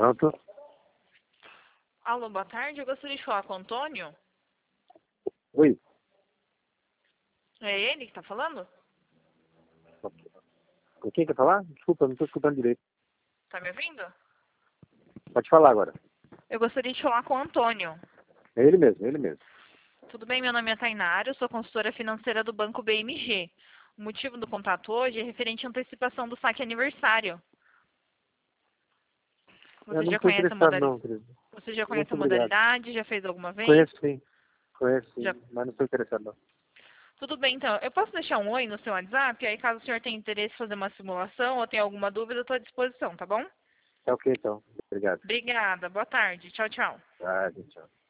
Pronto. Alô, boa tarde. Eu gostaria de falar com o Antônio. Oi. É ele que tá falando? Com quem quer falar? Desculpa, não estou escutando direito. Tá me ouvindo? Pode falar agora. Eu gostaria de falar com o Antônio. É ele mesmo, é ele mesmo. Tudo bem? Meu nome é Tainara, eu sou consultora financeira do Banco BMG. O motivo do contato hoje é referente à antecipação do saque aniversário. Eu Você não já estou conhece a interessado modalidade? não, querido. Você já conhece Muito a obrigado. modalidade? Já fez alguma vez? Conheço Já. sim, mas não estou interessado não. Tudo bem, então. Eu posso deixar um oi no seu WhatsApp? Aí, caso o senhor tenha interesse em fazer uma simulação ou tenha alguma dúvida, eu estou à disposição, tá bom? Tá ok então. Obrigado. Obrigada. Boa tarde. Tchau, tchau. Tá, tchau.